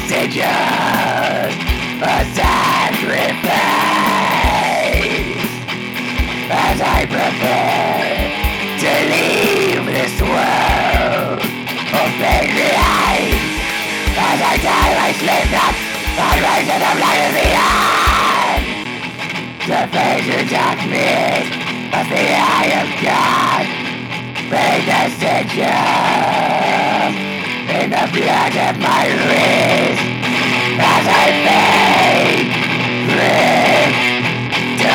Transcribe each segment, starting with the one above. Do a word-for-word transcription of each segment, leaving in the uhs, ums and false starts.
messengers, a sacrifice, as I prepare to leave this world. Open the eyes, as I die I sleep not, I rise in the light of the eye. To face the darkness of the eye of God, make the sigil in the blood of my wrist, as I fade, drift,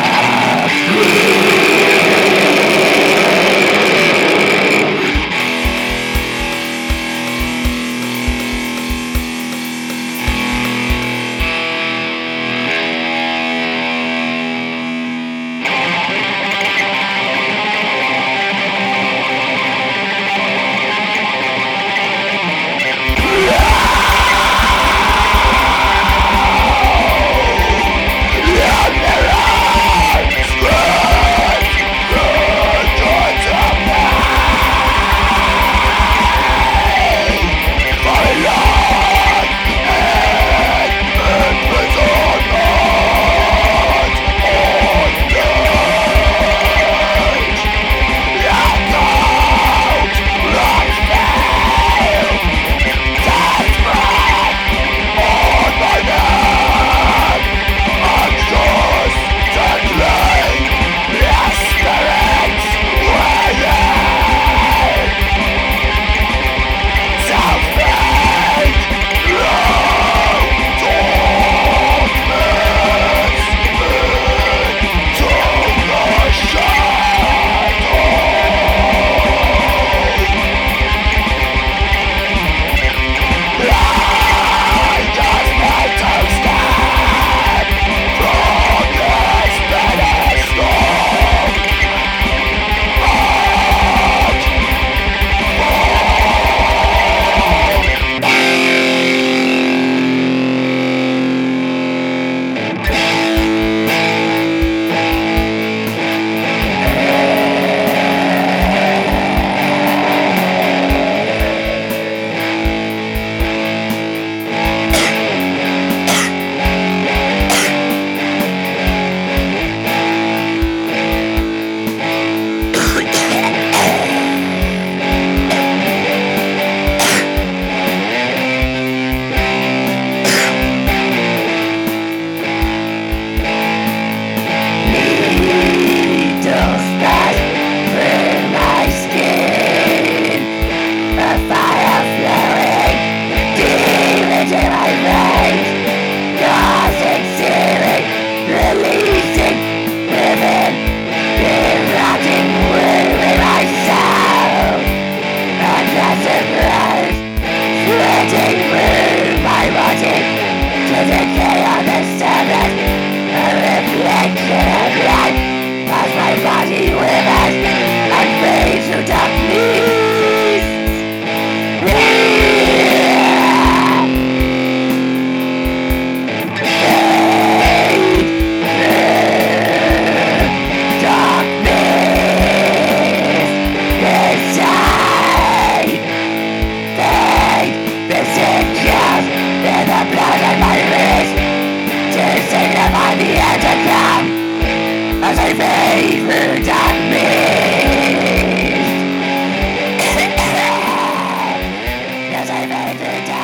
As I fade through time.